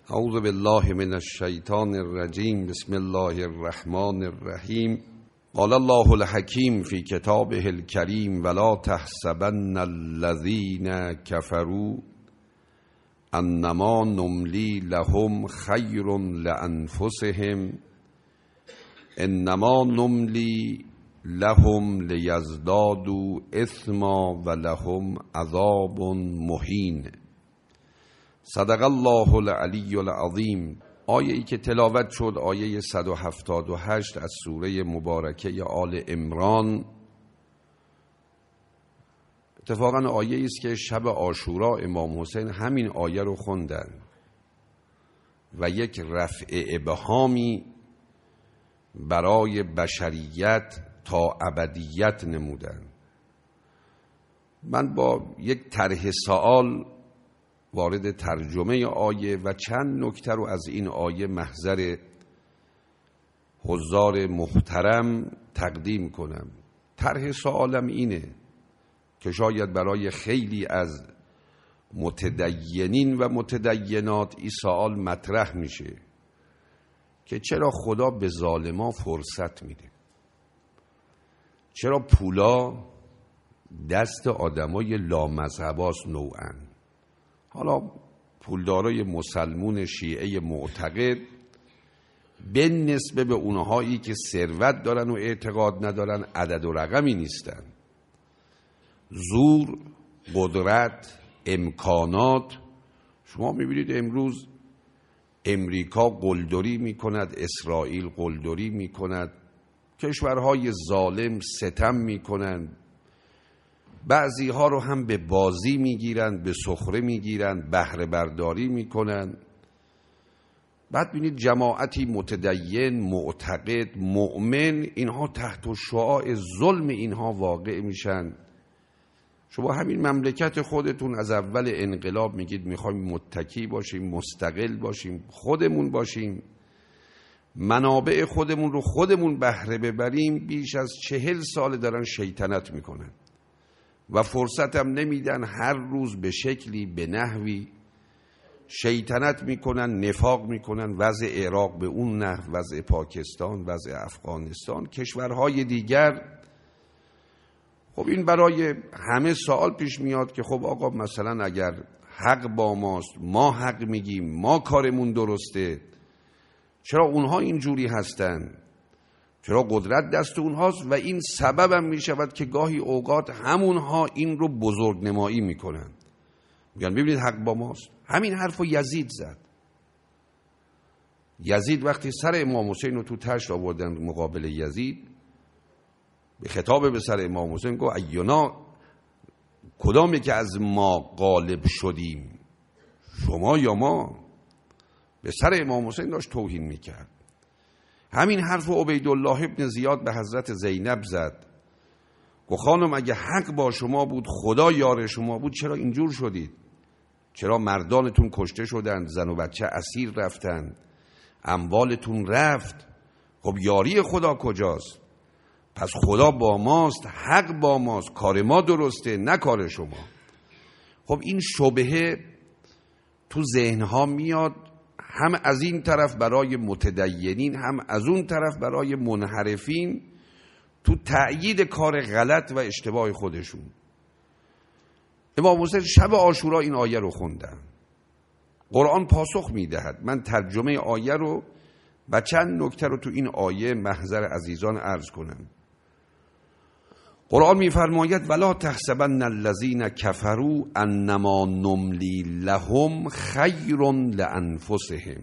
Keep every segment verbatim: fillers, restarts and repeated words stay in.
اعوذ بالله من الشیطان الرجیم. بسم الله الرحمن الرحیم. قال الله الحکیم فی کتابه الکریم ولا تحسبن الذین کفروا انما نملی لهم خیر لانفسهم انما نملی لهم لیزدادوا اثما ولهم عذاب مهین. صدق الله العلی العظیم. آیه ای که تلاوت شد آیه صد و هفتاد و هشت از سوره مبارکه آل عمران. اتفاقا آیه است که شب عاشورا امام حسین همین آیه رو خوندن و یک رفع ابهامی برای بشریت تا ابدیت نمودن. من با یک طرح سوال وارد ترجمه آیه و چند نکته رو از این آیه محضر حضار محترم تقدیم کنم. طرح سوالم اینه که شاید برای خیلی از متدینین و متدینات این سوال مطرح میشه که چرا خدا به ظالما فرصت میده؟ چرا پولا دست آدمای لامذهباست نوعاً؟ حالا پولدارای مسلمون شیعه معتقد به نسبه به اونهایی که ثروت دارن و اعتقاد ندارن عدد و رقمی نیستن. زور، قدرت، امکانات. شما میبینید امروز امریکا قلدری میکند، اسرائیل قلدری میکند، کشورهای ظالم ستم میکنند، بعضی ها رو هم به بازی میگیرن، به سخره میگیرن، بهره برداری میکنن. بعد ببینید جماعتی متدین، معتقد، مؤمن، اینها تحت شعاع ظلم اینها واقع میشن. شما همین مملکت خودتون از اول انقلاب میگید میخوایم متکی باشیم، مستقل باشیم، خودمون باشیم، منابع خودمون رو خودمون بهره ببریم. بیش از چهل سال دارن شیطنت میکنن و فرصت هم نمیدن. هر روز به شکلی به نحوی شیطنت میکنن، نفاق میکنن. وضع عراق به اون نحو، وضع پاکستان، وضع افغانستان، کشورهای دیگر. خب این برای همه سوال پیش میاد که خب آقا مثلا اگر حق با ماست، ما حق میگیم، ما کارمون درسته، چرا اونها اینجوری هستن؟ چرا قدرت دست اونهاست؟ و این سبب هم می شود که گاهی اوقات همونها این رو بزرگ نمایی می کنن، میگن ببینید حق با ماست. همین حرف رو یزید زد. یزید وقتی سر امام حسین رو تو تشت آوردن مقابل یزید، به خطاب به سر امام حسین گفت ایونا، کدامی که از ما غالب شدیم، شما یا ما؟ به سر امام حسین داشت توهین میکرد. همین حرف عبیدالله ابن زیاد به حضرت زینب زد، گفت خانم اگه حق با شما بود، خدا یار شما بود، چرا اینجور شدید؟ چرا مردانتون کشته شدند، زن و بچه اسیر رفتند، اموالتون رفت؟ خب یاری خدا کجاست؟ پس خدا با ماست، حق با ماست، کار ما درسته نه کار شما. خب این شبهه تو ذهنها میاد، هم از این طرف برای متدینین، هم از اون طرف برای منحرفین، تو تأیید کار غلط و اشتباه خودشون. امام حسین شب عاشورا این آیه رو خوندن. قرآن پاسخ میدهد. من ترجمه آیه رو و چند نکته رو تو این آیه محضر عزیزان عرض کنم. قرآن میفرماید ولا تحسبن الذین کفروا انما نملی لهم خیر لانفسهم.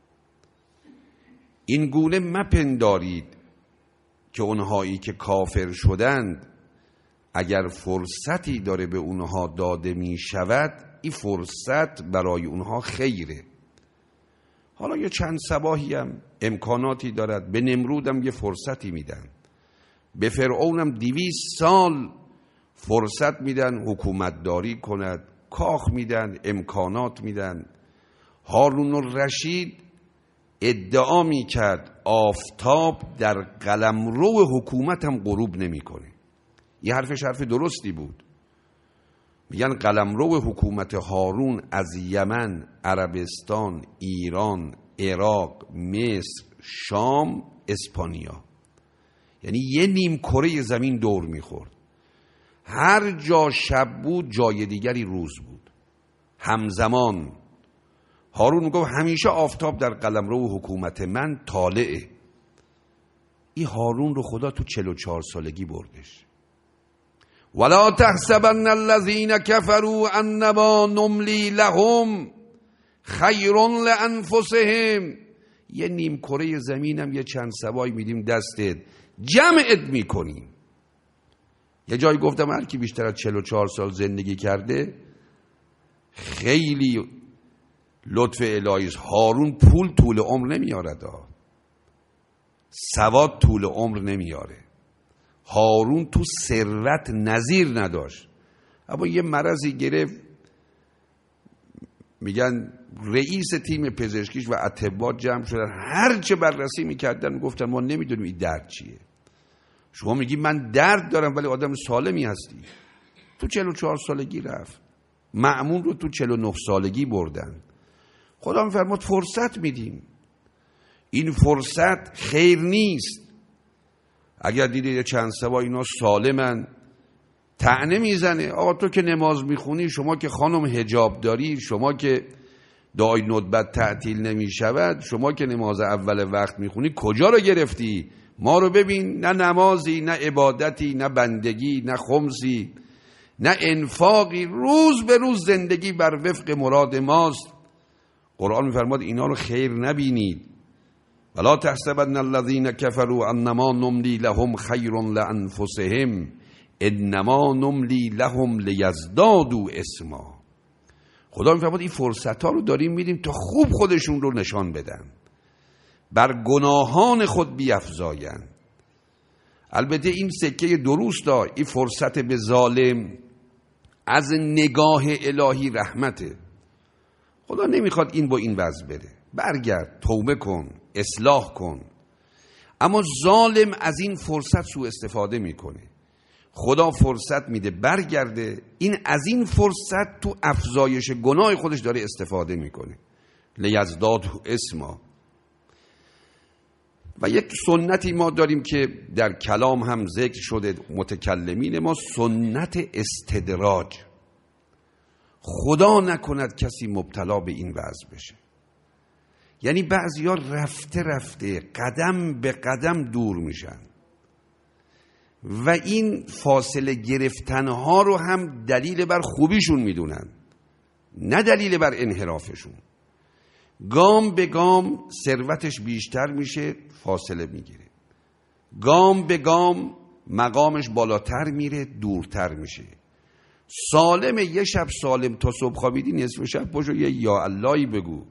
این گونه مپندارید که اونهایی که کافر شدند اگر فرصتی داره به اونها داده می شود، این فرصت برای اونها خیره. حالا یه چند صباحی هم امکاناتی دارد، به نمرود هم یه فرصتی میدن، به فرعونم دویست سال فرصت میدن حکومت داری کند، کاخ میدن، امکانات میدن. هارون الرشید ادعا میکرد آفتاب در قلمرو حکومت هم غروب نمیکنه. یه حرفش حرف درستی بود. میگن قلمرو حکومت هارون از یمن، عربستان، ایران، عراق، مصر، شام، اسپانیا، یعنی یه نیم کره زمین دور میخورد. هر جا شب بود جای دیگری روز بود. همزمان هارون میگفت همیشه آفتاب در قلمرو حکومت من طالعه. این هارون رو خدا تو چهل و چهار سالگی بردش. ولا تحسبن الذين كفروا انما نملي لهم خیر لانفسهم. یه نیم کره زمینم یه چند سبای میدیم دستت، جمعت میکنیم. یه جایی گفتم هر کی بیشتر از چهل و چهار سال زندگی کرده خیلی لطف الهی است. هارون پول طول عمر نمیارد، سواد طول عمر نمیاره. هارون تو ثروت نظیر نداشت، اما یه مرضی گرفت. میگن رئیس تیم پزشکیش و اطباء جمع شدن، هر چه بررسی میکردن میگفتن ما نمیدونیم این درد چیه. شما میگی من درد دارم ولی آدم سالمی هستی. تو چهل و چهار سالگی رفت. مأمون رو تو چهل و نه سالگی بردن. خدا میفرماد فرصت میدیم. این فرصت خیر نیست. اگر دیدید چند سبا اینا سالمن، طعنه میزنه. آقا تو که نماز میخونی، شما که خانم حجاب داری، شما که دعای ندبت تعطیل نمیشود، شما که نماز اول وقت میخونی، کجا رو گرفتی؟ ما رو ببین، نه نمازی، نه عبادتی، نه بندگی، نه خمسی، نه انفاقی. روز به روز زندگی بر وفق مراد ماست. قرآن میفرماد اینا رو خیر نبینید. ولا تحسبن الذين كفروا انما نملي لهم خیر لانفسهم انما نملی لهم لیزدادوا اثما. خدا میفرماد این فرصت ها رو داریم میدیم تا خوب خودشون رو نشان بدن، بر گناهان خود بیفزاین. البته این سکه درست دار، این فرصت به ظالم از نگاه الهی رحمته. خدا نمیخواد این با این وضع بره. برگرد، توبه کن، اصلاح کن. اما ظالم از این فرصت سوء استفاده میکنه. خدا فرصت میده برگرده، این از این فرصت تو افزایش گناه خودش داره استفاده میکنه. لیزداد اسما. و یک سنتی ما داریم که در کلام هم ذکر شده، متکلمین ما، سنت استدراج. خدا نکند کسی مبتلا به این وضع بشه. یعنی بعضیا رفته رفته قدم به قدم دور میشن و این فاصله گرفتنها رو هم دلیل بر خوبیشون میدونن، نه دلیل بر انحرافشون. گام به گام ثروتش بیشتر میشه، فاصله میگیره. گام به گام مقامش بالاتر میره، دورتر میشه. سالم یه شب سالم تا صبح خوابیدی، نصف شب پاشو یه یا اللهی بگو.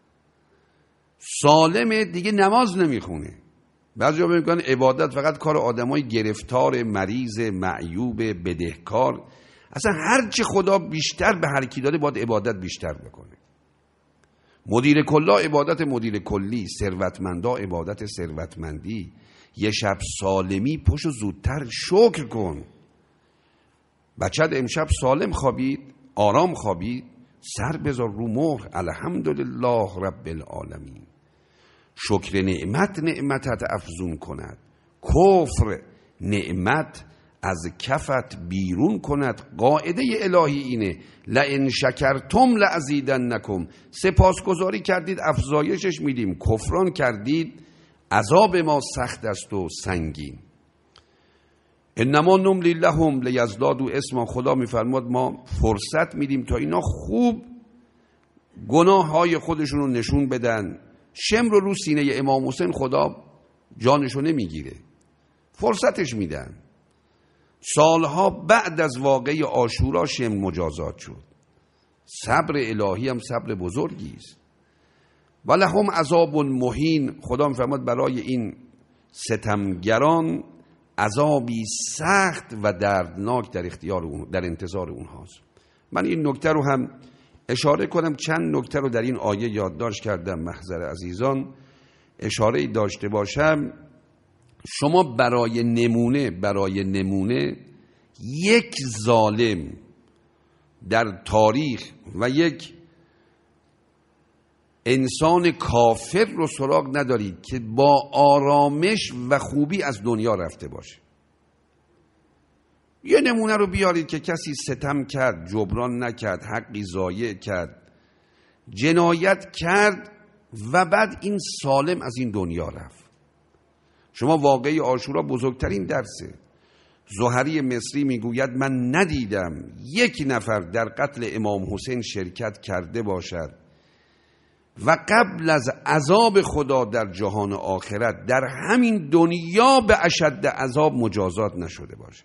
سالم دیگه نماز نمیخونه. بعضیا میگن عبادت فقط کار آدمای گرفتار، مریض، معیوب، بدهکار. اصلا هر چه خدا بیشتر به هر کی داده باید عبادت بیشتر بکنه. مدیر کلا عبادت مدیر کلی، ثروتمندا عبادت ثروتمندی. یه شب سالمی پشو زودتر شکر کن. بچت امشب سالم خوابید، آرام خوابید، سر بذار رو مهر، الحمدلله رب العالمین. شکر نعمت نعمتت افزون کند، کفر نعمت از کفت بیرون کند. قاعده الهی اینه، لئن شکرتم لازیدنکم. سپاسگزاری کردید افزایشش میدیم، کفران کردید عذاب ما سخت است و سنگین. انما نملی لهم لیزدادوا اثما. خدا میفرماد ما فرصت میدیم تا اینا خوب گناه های خودشون رو نشون بدن. شمر رو رو سینه امام حسین خدا جانشو نمیگیره، فرصتش میدن. سالها بعد از واقعه عاشورا شمر مجازات شد. صبر الهی هم صبر بزرگی است. ولهم عذاب مهین. خدا میفرماد برای این ستمگران عذابی سخت و دردناک در اختیار اون، در انتظار اونهاست. من این نکته رو هم اشاره کنم. چند نکته رو در این آیه یادداشت کردم، محضر عزیزان اشاره داشته باشم. شما برای نمونه برای نمونه یک ظالم در تاریخ و یک انسان کافر رو سراغ ندارید که با آرامش و خوبی از دنیا رفته باشه. یه نمونه رو بیارید که کسی ستم کرد، جبران نکرد، حقی ضایع کرد، جنایت کرد و بعد این سالم از این دنیا رفت. شما واقعی عاشورا بزرگترین درسه. زهری مصری میگوید من ندیدم یک نفر در قتل امام حسین شرکت کرده باشد و قبل از عذاب خدا در جهان آخرت در همین دنیا به اشد عذاب مجازات نشده باشه.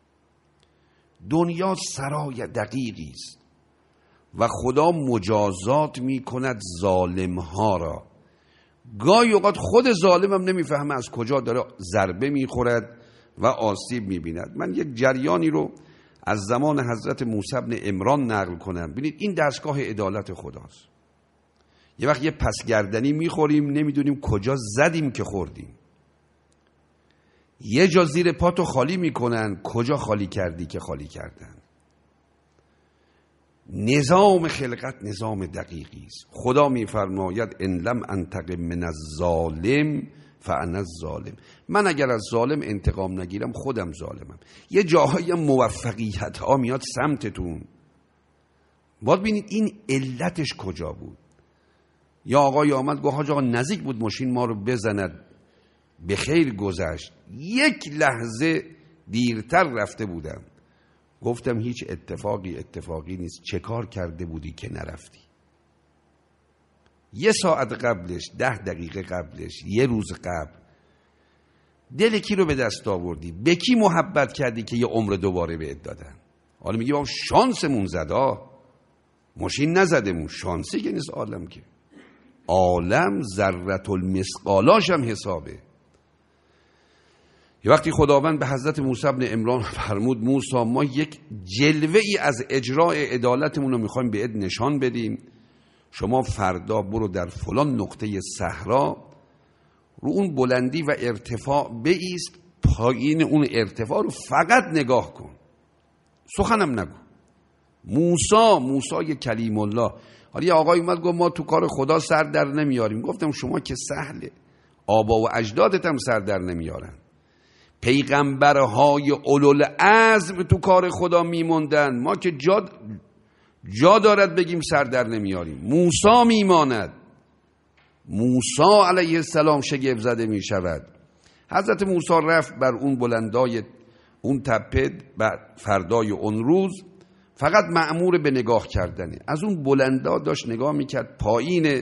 دنیا سرای دقیقی است و خدا مجازات می کند ظالم ها را. گاهی اوقات خود ظالم هم نمیفهمه از کجا داره ضربه میخورد و آسیب میبیند. من یک جریانی رو از زمان حضرت موسی بن عمران نقل کنم. ببینید این دستگاه عدالت خداست. یه وقت یه پسگردنی میخوریم نمیدونیم کجا زدیم که خوردیم. یه جا زیر پاتو خالی میکنن، کجا خالی کردی که خالی کردن. نظام خلقت نظام دقیقی است. خدا میفرماید ان لم انتقم من الظالم فانا الظالم. من اگر از ظالم انتقام نگیرم خودم ظالمم. یه جاهای موفقیت ها میاد سمتتون، باید ببینید این علتش کجا بود. یا آقای آمد گفت حاج آقا نزدیک بود ماشین ما رو بزند، به خیر گذشت، یک لحظه دیرتر رفته بودم. گفتم هیچ اتفاقی اتفاقی نیست، چه کار کرده بودی که نرفتی؟ یه ساعت قبلش، ده دقیقه قبلش، یه روز قبل دل کی رو به دست آوردی؟ به کی محبت کردی که یه عمر دوباره بهت دادن؟ حالا میگی بابا شانسمون زدا، ماشین نزدمون، شانسی که نیست عالم که. عالم ذرة المثقالاش هم حسابه. یه وقتی خداوند به حضرت موسی بن عمران فرمود موسی ما یک جلوه ای از اجرای عدالتمون رو میخوایم بهت نشان بدیم، شما فردا برو در فلان نقطه صحرا رو اون بلندی و ارتفاع بایست، پایین اون ارتفاع رو فقط نگاه کن، سخنم نگو. موسی موسی کلیم الله. حالا یه آقای اومد گفت ما تو کار خدا سر در نمیاریم. گفتم شما که سهله، آبا و اجدادت هم سر در نمیارن. پیغمبرهای اولوالعزم تو کار خدا میموندن، ما که جا, جا دارد بگیم سر در نمیاریم. موسی میماند، موسی علیه السلام شگفت زده میشود. حضرت موسی رفت بر اون بلندای اون تپه فردای اون روز، فقط مأمور به نگاه کردنه. از اون بلندا داشت نگاه میکرد، پایین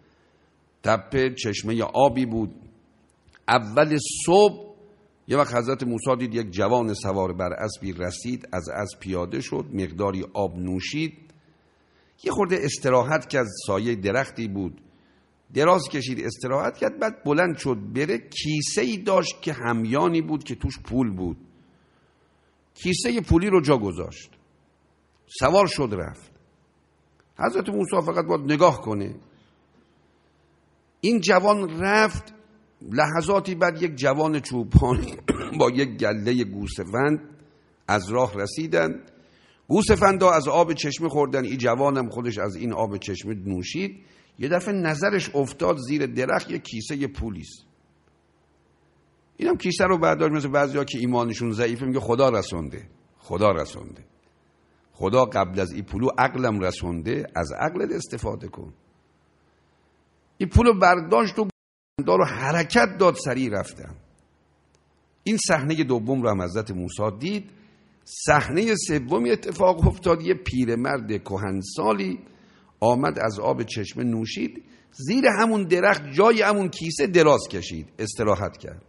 تپه چشمه آبی بود. اول صبح یه وقت حضرت موسی دید یک جوان سوار بر اسبی رسید، از اسب پیاده شد، مقداری آب نوشید، یه خورده استراحت کرد، سایه درختی بود، دراز کشید استراحت کرد، بعد بلند شد بره. کیسه ای داشت که همیانی بود که توش پول بود. کیسه پولی رو جا گذاشت، سوار شد رفت. حضرت موسی فقط باید نگاه کنه. این جوان رفت. لحظاتی بعد یک جوان چوپانی با یک گله گوسفند از راه رسیدن. گوسفندا از آب چشمه خوردن، این جوانم خودش از این آب چشمه نوشید. یه دفعه نظرش افتاد زیر درخت یک کیسه پولیست. اینم کیسه رو برداشت، مثل بعضیا که ایمانشون ضعیفه میگه خدا رسونده، خدا رسونده. خدا قبل از این پولو عقلم رسونده، از عقلت استفاده کن. این پولو برداشت و دارو حرکت داد، سریع رفتم. این صحنه دوم رو هم حضرت موسی دید. صحنه سومی اتفاق افتاد، یه پیرمرد کهنسالی آمد از آب چشمه نوشید، زیر همون درخت جای همون کیسه دراز کشید، استراحت کرد.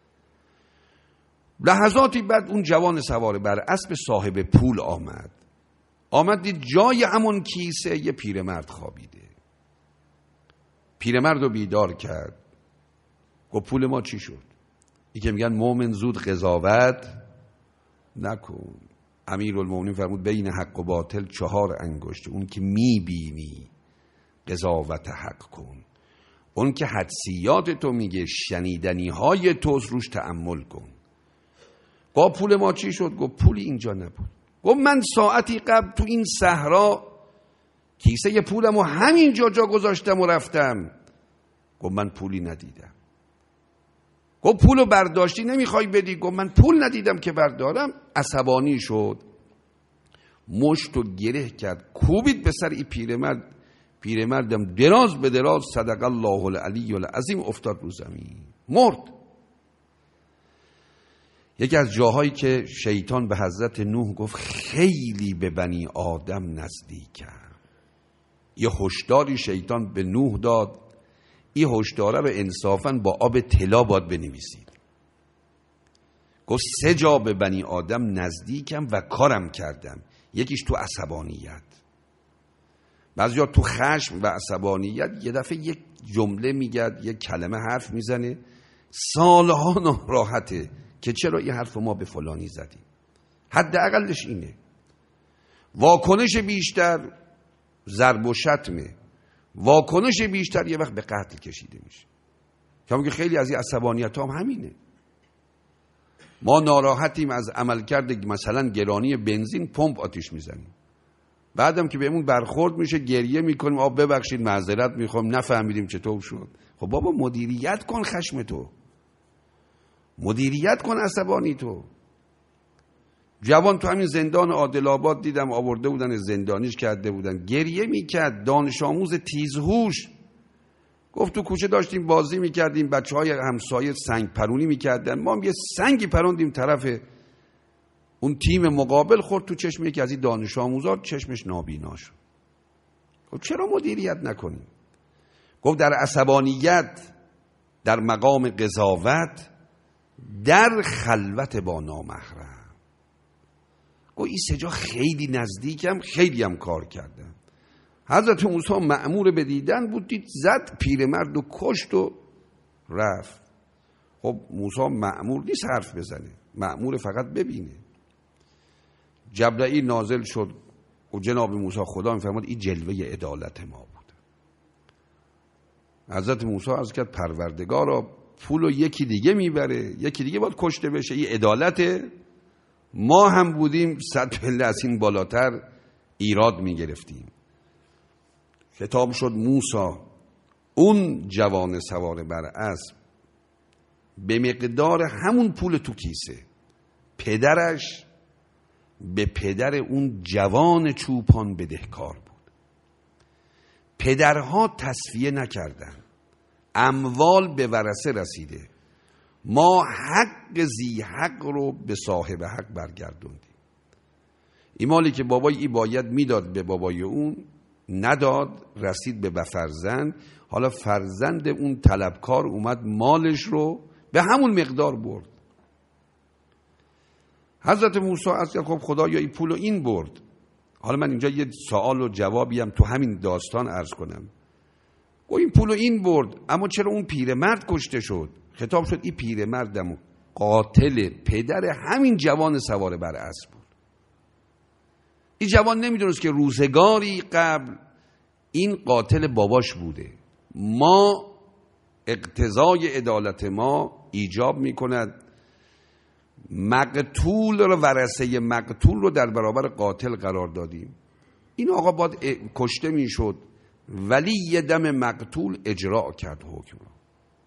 لحظاتی بعد اون جوان سوار بر اسب صاحب پول آمد. آمد دید جای همون کیسه یه پیرمرد خوابیده. پیرمرد رو بیدار کرد، گفت پول ما چی شد؟ این که میگن مومن زود قضاوت نکن. امیرالمومنین فرمود بین حق و باطل چهار انگشت، اون که میبینی قضاوت حق کن، اون که حدسیات تو میگه شنیدنی های تو روش تأمل کن. گفت پول ما چی شد؟ گفت پولی اینجا نبود. گفت من ساعتی قبل تو این صحرا کیسه پولم و همین جا جا گذاشتم و رفتم. گفت من پولی ندیدم. گفت پولو برداشتی نمیخوای بدی؟ گفت من پول ندیدم که بردارم. عصبانی شد، مشت و گره کرد، کوبید به سر این پیرمرد. پیرمردم دراز به دراز صدق الله العلی العظیم افتاد رو زمین، مرد. یکی از جاهایی که شیطان به حضرت نوح گفت خیلی به بنی آدم نزدیکم، یه هشداری شیطان به نوح داد، این هشداره رو انصافاً با آب طلا باید بنویسید. گفت سه جا به بنی آدم نزدیکم و کارم کردم. یکیش تو عصبانیت، بعضیا تو خشم و عصبانیت یه دفعه یک جمله میگد، یک کلمه حرف میزنه، سالها ناراحته که چرا این حرف ما به فلانی زدیم. حداقلش اینه. واکنش بیشتر ضرب و شتمه، واکنش بیشتر یه وقت به قتل کشیده میشه. که میگه خیلی از این عصبانیت هم همینه. ما ناراحتیم از عملکرد مثلا گرانی بنزین، پمپ آتیش میزنیم، بعدم که بهمون برخورد میشه گریه میکنیم، آب ببخشید معذرت میخوام نفهمیدیم چطور شد. خب بابا مدیریت کن خشم تو، مدیریت کن عصبانی تو. جوان تو همین زندان عادل آباد دیدم، آورده بودن زندانیش کرده بودن، گریه میکرد، دانش آموز تیزهوش. گفت تو کوچه داشتیم بازی میکردیم، بچه های همسایه سنگ پرونی میکردن، ما هم یه سنگی پروندیم طرف اون تیم مقابل، خورد تو چشم یکی از این دانش آموزا، چشمش نابینا شد. گفت چرا مدیریت نکنیم؟ گفت در عصبانیت، در مقام قضاوت، در خلوت با نامحرم. گفت این سجا خیلی نزدیکم، خیلی هم کار کردم. حضرت موسی مأمور به دیدن بود، دید زد پیرمرد و کشت و رفت. خب موسی مأمور نیست حرف بزنه، مأمور فقط ببینه. جبرائیل نازل شد و جناب موسی خدا میفرماد این جلوه عدالت ما بود. حضرت موسی عرض کرد پروردگارا پولو یکی دیگه میبره، یکی دیگه باید کشته بشه، این عدالته؟ ما هم بودیم صد پله از این بالاتر ایراد میگرفتیم. خطاب شد موسی، اون جوان سوار بر اسب به مقدار همون پول تو کیسه، پدرش به پدر اون جوان چوپان بدهکار بود. پدرها تصفیه نکردن، اموال به ورثه رسیده، ما حق زی حق رو به صاحب حق برگردوندیم. این مالی که بابای ای باید میداد به بابای اون نداد، رسید به فرزند. حالا فرزند اون طلبکار اومد مالش رو به همون مقدار برد. حضرت موسی از که خب خدایا این پول رو این برد. حالا من اینجا یه سوال و جوابی هم تو همین داستان عرض کنم. گفت این پول رو این برد، اما چرا اون پیرمرد کشته شد؟ خطاب شد این پیرمردم قاتل پدر همین جوان سوار بر اسب بود. این جوان نمیدونست که روزگاری قبل این قاتل باباش بوده. ما اقتضای عدالت ما ایجاب میکند مقتول رو، ورثه مقتول رو در برابر قاتل قرار دادیم. این آقا باید کشته میشد، ولی یه دم مقتول اجرا کرد حکم رو.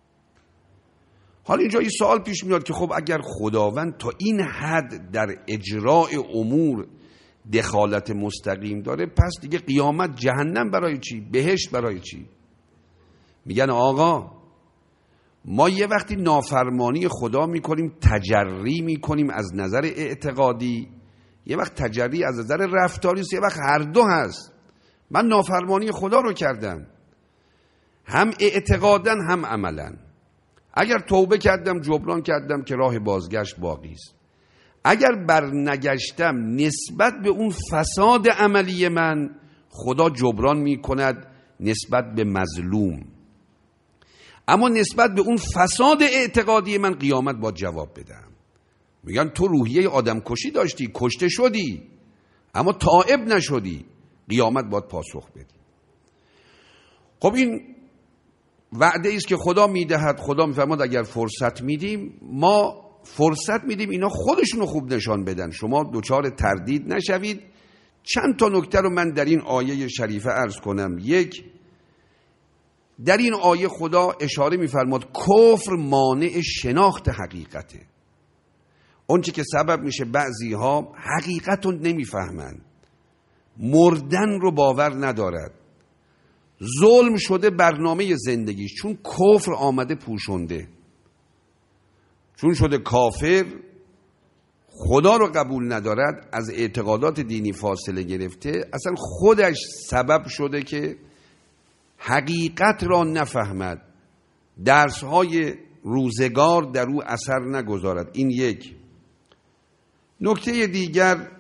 حالا اینجا این سوال پیش میاد که خب اگر خداوند تا این حد در اجراع امور دخالت مستقیم داره، پس دیگه قیامت جهنم برای چی؟ بهشت برای چی؟ میگن آقا ما یه وقتی نافرمانی خدا میکنیم، تجری میکنیم از نظر اعتقادی، یه وقت تجری از نظر رفتاری است، یه وقت هر دو هست. من نافرمانی خدا رو کردم، هم اعتقاداً هم عملاً. اگر توبه کردم جبران کردم که راه بازگشت باقی است. اگر برنگشتم نسبت به اون فساد عملی من، خدا جبران میکند نسبت به مظلوم. اما نسبت به اون فساد اعتقادی من قیامت باید جواب بدم. میگن تو روحیه آدم کشی داشتی، کشته شدی، اما تائب نشدی، قیامت باید پاسخ بدی. خب این وعده است که خدا میدهد. خدا میفرماد اگر فرصت میدیم ما فرصت میدیم اینا خودشونو خوب نشان بدن، شما دچار تردید نشوید. چند تا نکته رو من در این آیه شریفه عرض کنم. یک، در این آیه خدا اشاره میفرماد کفر مانع شناخت حقیقته. اون چی که سبب میشه بعضی ها حقیقت رو نمیفهمن، مردن رو باور ندارد، ظلم شده برنامه زندگیش، چون کفر آمده پوشونده، چون شده کافر، خدا رو قبول ندارد، از اعتقادات دینی فاصله گرفته، اصلا خودش سبب شده که حقیقت را نفهمد، درسهای روزگار در او اثر نگذارد. این یک. نکته دیگر،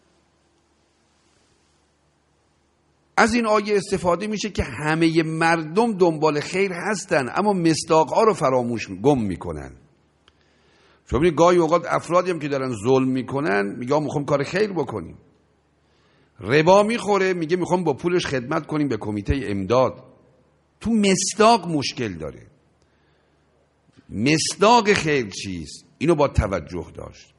از این آیه استفاده میشه که همه مردم دنبال خیر هستن اما مصداقها رو فراموش گم میکنن. شما ببینید گاهی اوقات افرادی هم که دارن ظلم میکنن میگه میخوام کار خیر بکنیم، ربا میخوره میگه میخوام با پولش خدمت کنیم به کمیته امداد. تو مصداق مشکل داره. مصداق خیر چیست؟ اینو با توجه داشت.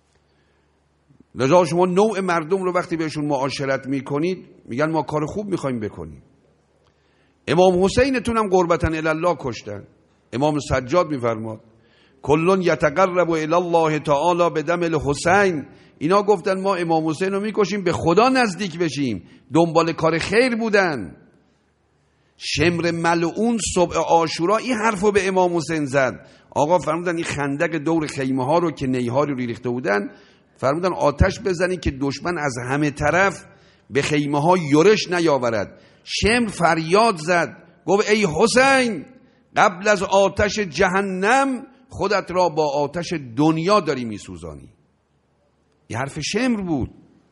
لذا شما نوع مردم رو وقتی بهشون معاشرت میکنید میگن ما کار خوب میخوایم بکنیم. امام حسینتون هم قربتن الله کشتن. امام سجاد میفرماد کلون یتقرب الی الله تعالی بدم الحسین. اینا گفتن ما امام حسین رو میکشیم به خدا نزدیک بشیم، دنبال کار خیر بودن. شمر ملعون صبح عاشورا این حرفو به امام حسین زد. آقا فرمودن این خندق دور خیمه ها رو که نیها رو ریخته بودن، فرمودن آتش بزنی که دشمن از همه طرف به خیمه ها یورش نیاورد. شمر فریاد زد گفت ای حسین، قبل از آتش جهنم خودت را با آتش دنیا داری میسوزانی. این حرف شمر بود.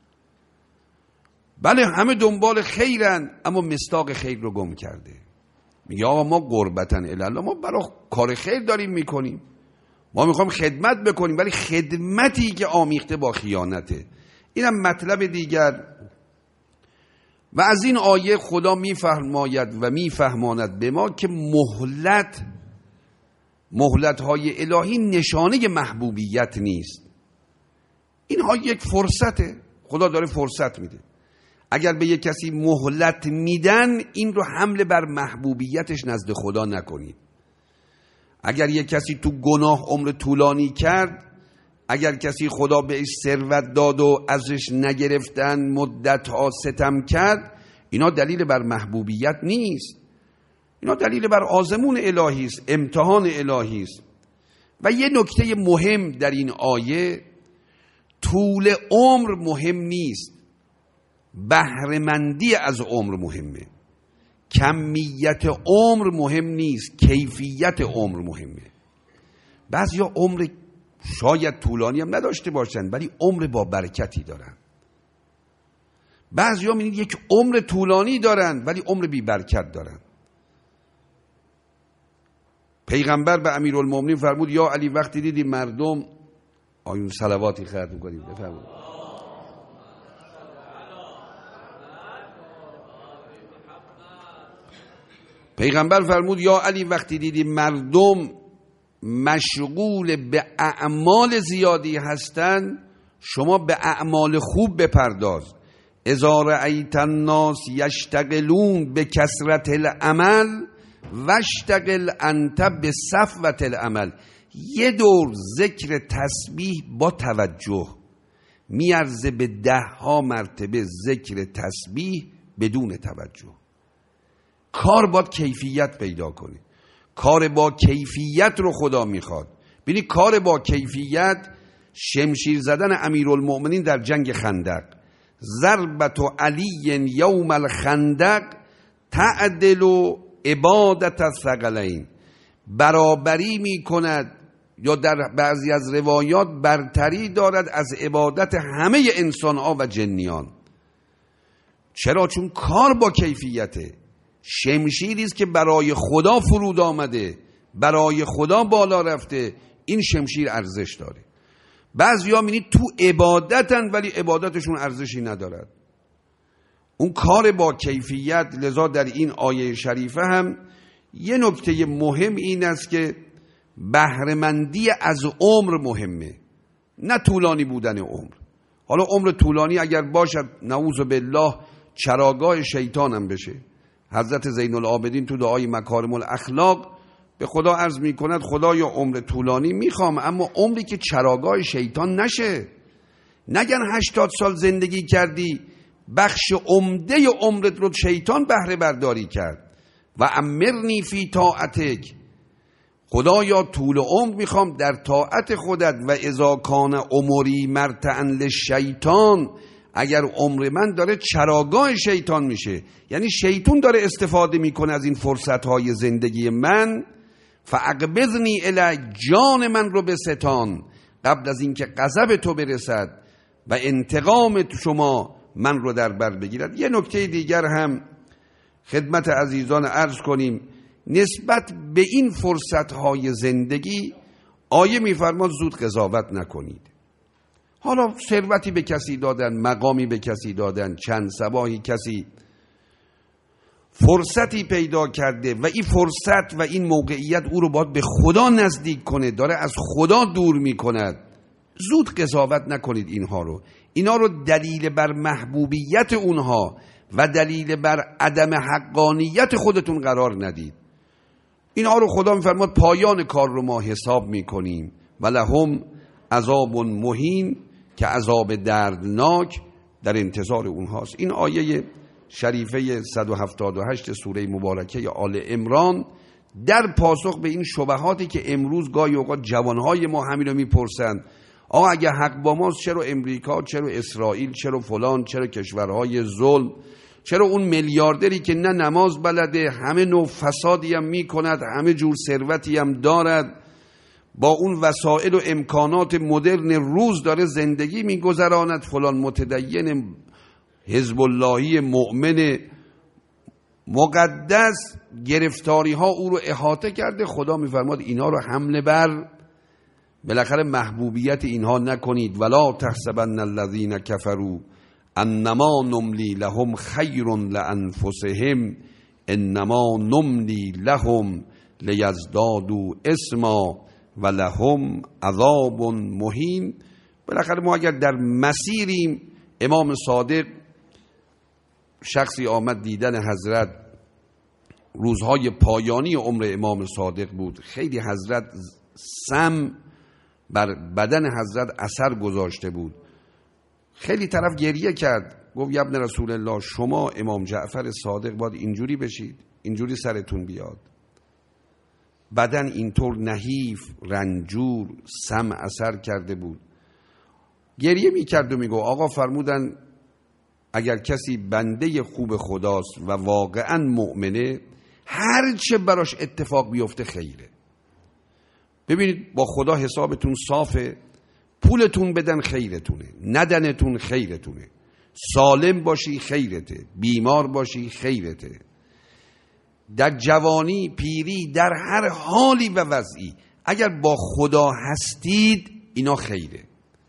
بله همه دنبال خیرن اما مصداق خیر رو گم کرده. میگه آقا ما قربتن الاله، ما برای کار خیر داریم میکنیم، ما میخوایم خدمت بکنیم، ولی خدمتی که آمیخته با خیانته. اینم مطلب دیگر. و از این آیه خدا میفرماید و میفهماند به ما که مهلت مهلت های الهی نشانه محبوبیت نیست. اینها یک فرصته، خدا داره فرصت میده. اگر به یک کسی مهلت میدن این رو حمله بر محبوبیتش نزد خدا نکنید. اگر یک کسی تو گناه عمر طولانی کرد، اگر کسی خدا بهش ثروت داد و ازش نگرفتن مدت‌ها ستم کرد، اینا دلیل بر محبوبیت نیست، اینا دلیل بر آزمون الهی است، امتحان الهی است. و یه نکته مهم در این آیه، طول عمر مهم نیست، بهره‌مندی از عمر مهمه. کمیت عمر مهم نیست، کیفیت عمر مهمه. بعضیا عمر شاید طولانی هم نداشته باشن ولی عمر با برکتی دارن. بعضیا می‌بینید یک عمر طولانی دارن ولی عمر بی برکت دارن. پیغمبر به امیرالمومنین فرمود یا علی وقتی دیدی مردم آیون صلواتی خرد می‌کنیم بفرمایید. پیغمبر فرمود یا علی وقتی دیدی مردم مشغول به اعمال زیادی هستند، شما به اعمال خوب بپرداز. اذا رأیت الناس یشتغلون به کثرت العمل واشتغل انت به صفوة العمل. یه دور ذکر تسبیح با توجه میارزه به ده ها مرتبه ذکر تسبیح بدون توجه. کار باید کیفیت پیدا کنه، کار با کیفیت رو خدا میخواد. ببینید کار با کیفیت، شمشیر زدن امیرالمؤمنین در جنگ خندق، ضربت علی یوم الخندق تعدل عبادت الثقلین، برابری میکند یا در بعضی از روایات برتری دارد از عبادت همه انسان‌ها و جنیان. چرا؟ چون کار با کیفیته. شمشیری است که برای خدا فرود آمده، برای خدا بالا رفته، این شمشیر ارزش داره. بعضیا می‌بینید تو عبادتن ولی عبادتشون ارزشی ندارد. اون کار با کیفیت. لذا در این آیه شریفه هم یه نکته مهم این است که بهره‌مندی از عمر مهمه، نه طولانی بودن عمر. حالا عمر طولانی اگر باشد نعوذ بالله چراگاه شیطان هم بشه. حضرت زین العابدین تو دعای مکارم الاخلاق به خدا عرض می کند خدایا عمر طولانی میخوام، اما عمری که چراگاه شیطان نشه. نگن هشتاد سال زندگی کردی بخش عمده عمرت رو شیطان بهره برداری کرد. و امرنی فی طاعتک، خدایا طول عمر میخوام در طاعت خودت. و اذا کان عمری مرتعا للشیطان، اگر عمر من داره چراگاه شیطان میشه، یعنی شیطان داره استفاده میکنه از این فرصتهای زندگی من، فاقبضنی الی، جان من رو بستان قبل از اینکه غضب تو برسد و انتقام شما من رو در بر بگیرد. یه نکته دیگر هم خدمت عزیزان عرض کنیم نسبت به این فرصتهای زندگی. آیه میفرماد زود قضاوت نکنید. حالا ثروتی به کسی دادن، مقامی به کسی دادن، چند صباحی کسی فرصتی پیدا کرده و این فرصت و این موقعیت او رو باید به خدا نزدیک کنه، داره از خدا دور میکند. زود قضاوت نکنید اینها رو. اینا رو دلیل بر محبوبیت اونها و دلیل بر عدم حقانیت خودتون قرار ندید. اینها رو خدا میفرماد پایان کار رو ما حساب میکنیم. ولهم عذاب مهین، که عذاب دردناک در انتظار اونهاست. این آیه شریفه صد و هفتاد و هشت سوره مبارکه آل عمران در پاسخ به این شبهاتی که امروز گاهی اوقات جوانهای ما همین رو میپرسند، آقا اگه حق با ماست چرا امریکا، چرا اسرائیل، چرا فلان، چرا کشورهای ظلم، چرا اون میلیاردری که نه نماز بلده، همه نوع فسادی هم میکند، همه جور ثروتی هم دارد، با اون وسایل و امکانات مدرن روز داره زندگی میگذراند، فلان متدین حزب اللهی مؤمن مقدس گرفتاری ها او رو احاطه کرده. خدا میفرماد اینا رو حمله بر بالاخره محبوبیت اینها نکنید. ولا تحسبن الذین کفروا انما نملی لهم خیر لانفسهم انما نملی لهم لیزدادوا اثما ولهم عذاب مهین. بالاخره ما اگر در مسیریم، امام صادق شخصی آمد دیدن حضرت، روزهای پایانی عمر امام صادق بود، خیلی حضرت سم بر بدن حضرت اثر گذاشته بود. خیلی طرف گریه کرد، گفت یا ابن رسول الله شما امام جعفر صادق باید اینجوری بشید، اینجوری سرتون بیاد. بدن اینطور نحیف، رنجور، سم اثر کرده بود. گریه میکرد و میگو آقا فرمودن اگر کسی بنده خوب خداست و واقعا مؤمنه، هر چه براش اتفاق بیفته خیره. ببینید با خدا حسابتون صافه، پولتون بدن خیرتونه، ندنتون خیرتونه، سالم باشی خیرته، بیمار باشی خیرته، در جوانی پیری در هر حالی و وضعی اگر با خدا هستید اینا خیره.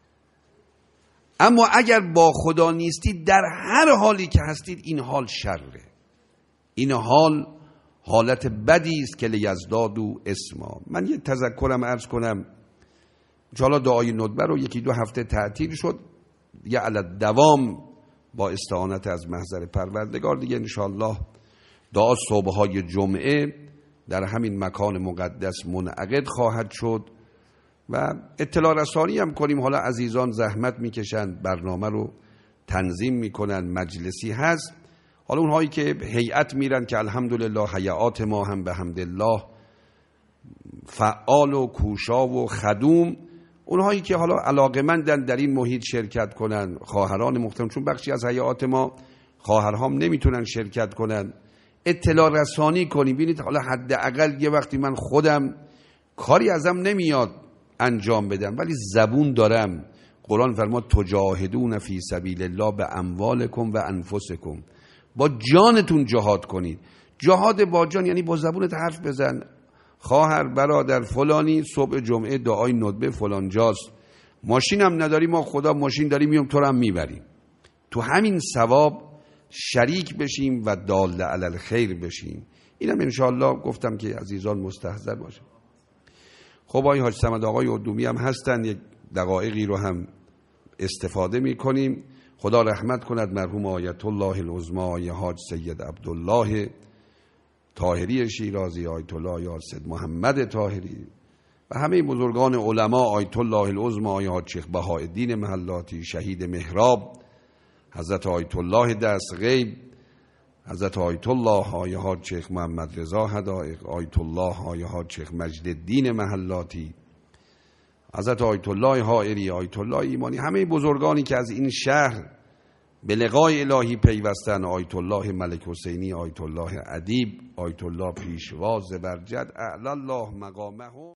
اما اگر با خدا نیستید در هر حالی که هستید این حال شره. این حال حالت بدی است که لیزدادوا اسما. من یه تذکرم عرض کنم، انشاءالله دعای ندبه رو یکی دو هفته تعطیل شد، یه علی دوام با استعانت از محضر پروردگار دیگه انشاءالله دعا صبحهای جمعه در همین مکان مقدس منعقد خواهد شد و اطلاع رسانی هم کنیم. حالا عزیزان زحمت میکشند، برنامه رو تنظیم میکنن، مجلسی هست. حالا اونهایی که هیئت میرن که الحمدلله هیئات ما هم به حمدالله فعال و کوشا و خدوم، اونهایی که حالا علاقمندن در این محیط شرکت کنن، خواهران محترم، چون بخشی از هیئات ما خواهرهام نمیتونن شرکت کنن، اطلاع رسانی کنیم. ببینید حالا حداقل یه وقتی من خودم کاری ازم نمیاد انجام بدم ولی زبون دارم. قرآن فرماد تجاهدون فی سبیل الله به اموالکم و انفسکم، با جانتون جهاد کنید. جهاد با جان یعنی با زبونت حرف بزن، خواهر برادر فلانی صبح جمعه دعای ندبه فلان جاست، ماشین هم نداری، ما خدا ماشین داریم میام تو رو هم میبریم، تو همین ثواب شریک بشیم و دال علی الخیر بشیم. اینم انشاءالله گفتم که عزیزان مستحضر باشه. خب آقای حاج صمد آقای اردومی هم هستن، یک دقایقی رو هم استفاده میکنیم. خدا رحمت کند مرحوم آیت الله العظما آقای حاج سید عبدالله طاهری شیرازی، آیت الله یاسد محمد طاهری و همه بزرگان علما، آیت الله العظما آقای حاج شیخ بهاءالدین محلاتی، شهید محراب، حضرت آیت الله دست غیب، حضرت آیت الله آقای حاج شیخ محمد رضا حدائق، آیت الله آقای حاج شیخ مجد الدین محلاتی، حضرت آیت الله حائری، آیت الله ایمانی، همه بزرگانی که از این شهر به لقای الهی پیوستن، آیت الله ملک حسینی، آیت الله ادیب، آیت الله پیشوا زبرجد اعلی الله مقامه.